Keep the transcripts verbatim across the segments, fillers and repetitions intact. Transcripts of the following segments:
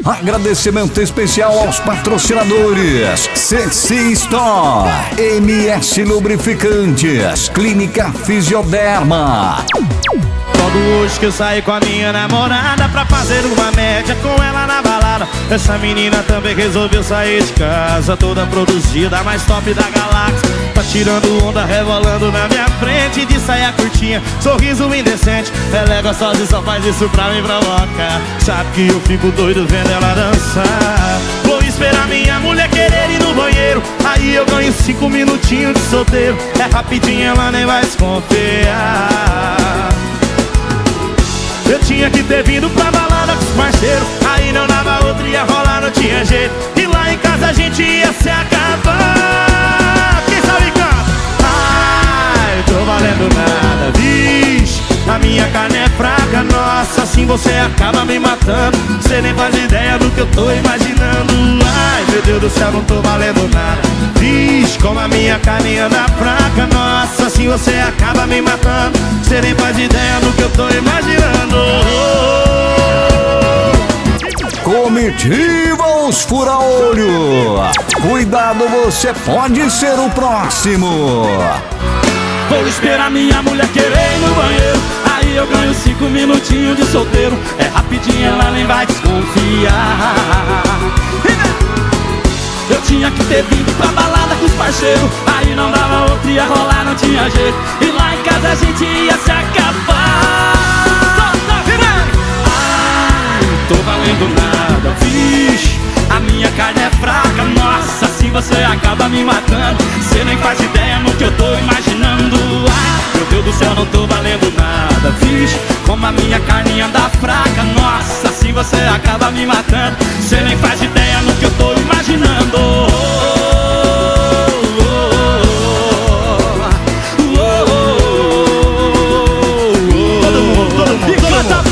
Agradecimento especial aos patrocinadores Sexy Store, M S Lubrificantes, Clínica Fisioderma. Logo hoje que eu saí com a minha namorada pra fazer uma média com ela na balada. Essa menina também resolveu sair de casa, toda produzida, a mais top da galáxia. Tá tirando onda, rebolando na minha frente, de saia curtinha, sorriso indecente. Ela é gostosa e só faz isso pra me provocar. Sabe que eu fico doido vendo ela dançar. Vou esperar minha mulher querer ir no banheiro, aí eu ganho cinco minutinhos de solteiro. É rapidinho, ela nem vai desconfiar. Eu tinha que ter vindo pra balada com os parceiros, aí não dava outra, ia rolar, não tinha jeito. E lá em casa a gente ia se acabar. Quem sabe canta? Ai, tô valendo nada, vixe, a minha carne é fraca, nossa, assim você acaba me matando. Você nem faz ideia do que eu tô imaginando. Ai, meu Deus do céu, não tô valendo nada, vixe, como a minha carne anda fraca, nossa, assim você acaba me matando. Você nem faz ideia do que eu tô imaginando. Comitiva os fura-olho, cuidado, você pode ser o próximo. Vou esperar minha mulher querer ir no banheiro, aí eu ganho cinco minutinhos de solteiro. É rapidinho, ela nem vai desconfiar. Eu tinha que ter vindo pra balada com os parceiros, aí não dava outra, ia rolar, não tinha jeito. E lá em casa a gente ia se acabar. Ai, tô valendo nada, vixe, a minha carne é fraca, nossa, assim você acaba me matando. Você nem faz ideia no que eu tô imaginando. Ai, meu Deus do céu, não tô valendo nada, vixe, como a minha carne anda fraca, nossa, assim você acaba me matando. Você nem faz ideia no que eu tô imaginando. Todo mundo, todo mundo, todo mundo.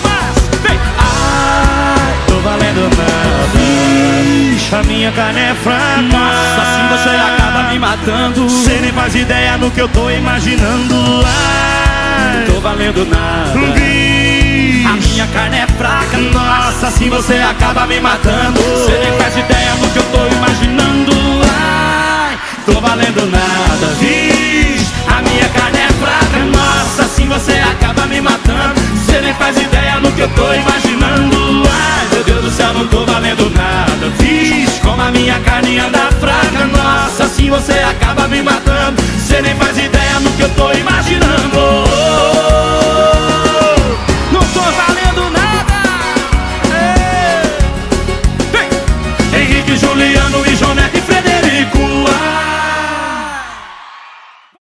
Ai, tô valendo nada, vixe, a minha carne é fraca, nossa, assim você acaba me matando. Você nem faz ideia no que eu tô imaginando. Ai, tô valendo nada, vixe, a minha carne é fraca, nossa, assim você acaba me matando. Você nem faz ideia no que eu tô imaginando. Ai, tô valendo nada, vixe, a minha carne é fraca, nossa, assim você acaba me matando. Você nem faz ideia no que eu tô imaginando. Ai, meu Deus do céu, não tô valendo nada, vixe, como a minha carne anda fraca, nossa, assim você acaba me matando. Você nem faz ideia no que eu tô imaginando. Não tô valendo nada. Ei. Ei. Henrique e Juliano.